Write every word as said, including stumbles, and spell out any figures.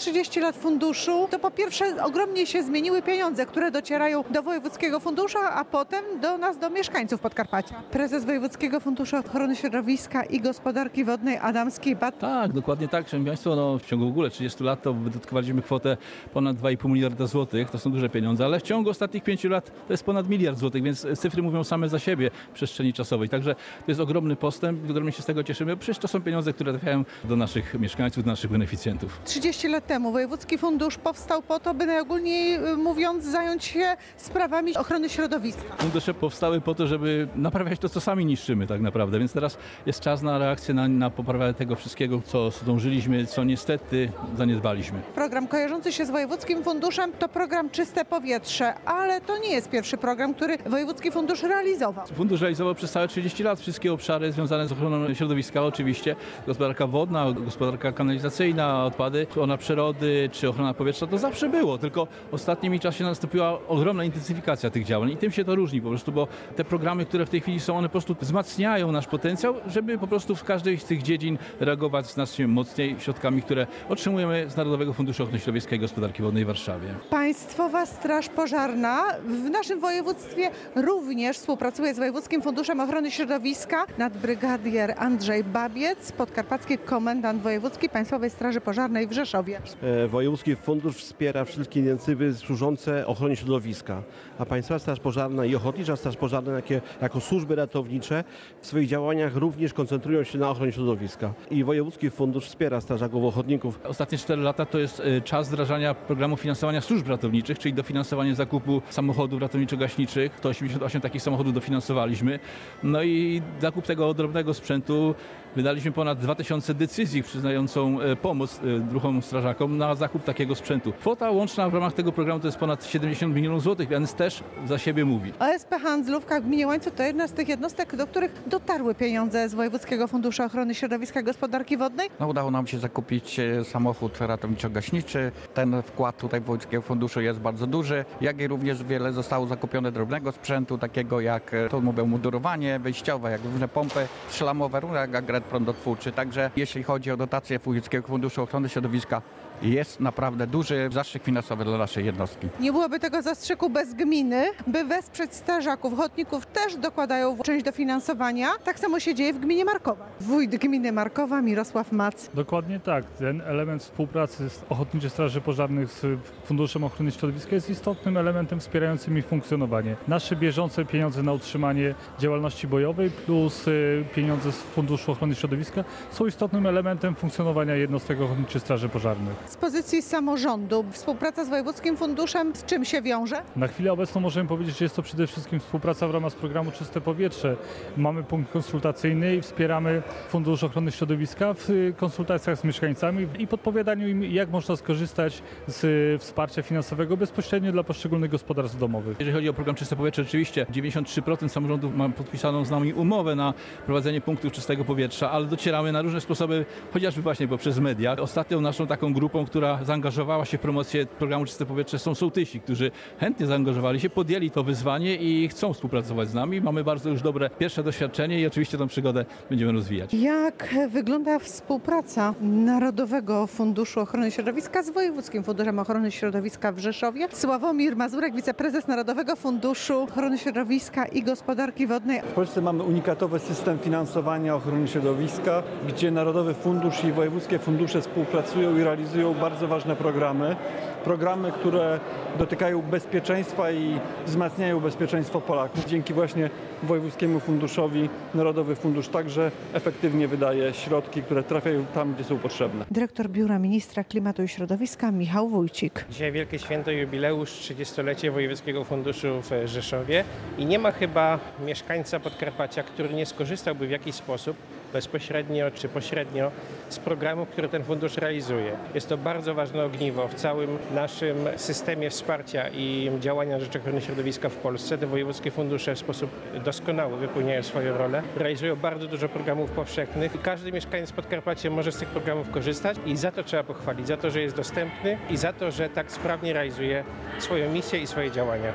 trzydzieści lat funduszu, to po pierwsze ogromnie się zmieniły pieniądze, które docierają do Wojewódzkiego Funduszu, a potem do nas, do mieszkańców Podkarpacia. Prezes Wojewódzkiego Funduszu Ochrony Środowiska i Gospodarki Wodnej Adam Skiba. Tak, dokładnie tak. Szanowni Państwo, no, w ciągu w ogóle trzydziestu lat to wydatkowaliśmy kwotę ponad dwa i pół miliarda złotych. To są duże pieniądze, ale w ciągu ostatnich pięciu lat to jest ponad miliard złotych, więc cyfry mówią same za siebie w przestrzeni czasowej. Także to jest ogromny postęp, ogromnie się z tego cieszymy. Przecież to są pieniądze, które trafiają do naszych mieszkańców, do naszych beneficjentów. trzydzieści lat temu Wojewódzki Fundusz powstał po to, by najogólniej mówiąc zająć się sprawami ochrony środowiska. Fundusze powstały po to, żeby naprawiać to, co sami niszczymy tak naprawdę, więc teraz jest czas na reakcję, na, na poprawę tego wszystkiego, co zdążyliśmy, co niestety zaniedbaliśmy. Program kojarzący się z Wojewódzkim Funduszem to program Czyste Powietrze, ale to nie jest pierwszy program, który Wojewódzki Fundusz realizował. Fundusz realizował przez całe trzydzieści lat wszystkie obszary związane z ochroną środowiska, oczywiście gospodarka wodna, gospodarka kanalizacyjna, odpady, ochrona przyrody czy ochrona powietrza, to zawsze było, tylko w ostatnim czasie nastąpiła ogromna intensyfikacja tych działań i tym się to różni po prostu, bo te programy, które w tej chwili są, one po prostu wzmacniają nasz potencjał, żeby po prostu w każdej z tych dziedzin reagować znacznie mocniej środkami, które otrzymujemy z Narodowego Funduszu Ochrony Środowiska i Gospodarki Wodnej w Warszawie. Państwowa Straż Pożarna w naszym województwie również współpracuje z Wojewódzkim Funduszem Ochrony Środowiska. Nadbrygadier Andrzej Babiec, podkarpacki komendant wojewódzki Państwowej Straży Pożarnej w Rzeszowie. Wojewódzki Fundusz wspiera wszystkie inicjatywy służące ochronie środowiska, a Państwowa Straż Pożarna i Ochotnicza Straż Pożarna jakie, jako służby ratownicze w swoich działaniach również koncentrują się na ochronie środowiska. I Wojewódzki Fundusz wspiera strażaków ochotników. Ostatnie cztery lata to jest czas wdrażania programu finansowania służb ratowniczych, czyli dofinansowanie zakupu samochodów ratowniczo-gaśniczych. To osiemdziesiąt osiem takich samochodów dofinansowaliśmy. No i zakup tego drobnego sprzętu wydaliśmy ponad dwa tysiące decyzji przyznającą pomoc druhom strażakom na zakup takiego sprzętu. Kwota łączna w ramach tego programu to jest ponad siedemdziesiąt milionów złotych, więc też za siebie mówi. O S P Handlówka w gminie Łańcut to jedna z tych jednostek, do których dotarły pieniądze z Wojewódzkiego Funduszu Ochrony Środowiska i Gospodarki Wodnej. No, udało nam się zakupić samochód ratowniczo-gaśniczy. Ten wkład tutaj Wojewódzkiego Funduszu jest bardzo duży, jak i również wiele zostało zakupione drobnego sprzętu, takiego jak, to mówią, mundurowanie wyjściowe, jak różne pompy szlamowe, jak agregat prądotwórczy. Także jeśli chodzi o dotację Wojewódzkiego Funduszu Ochrony Środowiska, jest naprawdę duży zastrzyk finansowy dla naszej jednostki. Nie byłoby tego zastrzyku bez gminy, by wesprzeć strażaków. Ochotników też dokładają część dofinansowania. Tak samo się dzieje w gminie Markowa. Wójt gminy Markowa Mirosław Mac. Dokładnie tak. Ten element współpracy z Ochotniczej Straży Pożarnej z Funduszem Ochrony Środowiska jest istotnym elementem wspierającym ich funkcjonowanie. Nasze bieżące pieniądze na utrzymanie działalności bojowej plus pieniądze z Funduszu Ochrony Środowiska są istotnym elementem funkcjonowania jednostek Ochotniczej Straży Pożarnej. Z pozycji samorządu współpraca z Wojewódzkim Funduszem z czym się wiąże? Na chwilę obecną możemy powiedzieć, że jest to przede wszystkim współpraca w ramach programu Czyste Powietrze. Mamy punkt konsultacyjny i wspieramy Fundusz Ochrony Środowiska w konsultacjach z mieszkańcami i podpowiadaniu im, jak można skorzystać z wsparcia finansowego bezpośrednio dla poszczególnych gospodarstw domowych. Jeżeli chodzi o program Czyste Powietrze, oczywiście dziewięćdziesiąt trzy procent samorządów ma podpisaną z nami umowę na prowadzenie punktów czystego powietrza, ale docieramy na różne sposoby, chociażby właśnie poprzez media. Ostatnią naszą taką grupą, która zaangażowała się w promocję programu Czyste Powietrze, są sołtysi, którzy chętnie zaangażowali się, podjęli to wyzwanie i chcą współpracować z nami. Mamy bardzo już dobre pierwsze doświadczenie i oczywiście tę przygodę będziemy rozwijać. Jak wygląda współpraca Narodowego Funduszu Ochrony Środowiska z Wojewódzkim Funduszem Ochrony Środowiska w Rzeszowie? Sławomir Mazurek, wiceprezes Narodowego Funduszu Ochrony Środowiska i Gospodarki Wodnej. W Polsce mamy unikatowy system finansowania ochrony środowiska, gdzie Narodowy Fundusz i wojewódzkie fundusze współpracują i realizują bardzo ważne programy. Programy, które dotykają bezpieczeństwa i wzmacniają bezpieczeństwo Polaków. Dzięki właśnie Wojewódzkiemu Funduszowi Narodowy Fundusz także efektywnie wydaje środki, które trafiają tam, gdzie są potrzebne. Dyrektor Biura Ministra Klimatu i Środowiska Michał Wójcik. Dzisiaj wielkie święto, jubileusz, trzydziestolecie Wojewódzkiego Funduszu w Rzeszowie i nie ma chyba mieszkańca Podkarpacia, który nie skorzystałby w jakiś sposób bezpośrednio czy pośrednio z programów, które ten fundusz realizuje. Jest to bardzo ważne ogniwo w całym naszym systemie wsparcia i działania na rzecz ochrony środowiska w Polsce. Te wojewódzkie fundusze w sposób doskonały wypełniają swoją rolę. Realizują bardzo dużo programów powszechnych i każdy mieszkaniec Podkarpacia może z tych programów korzystać i za to trzeba pochwalić, za to, że jest dostępny i za to, że tak sprawnie realizuje swoją misję i swoje działania.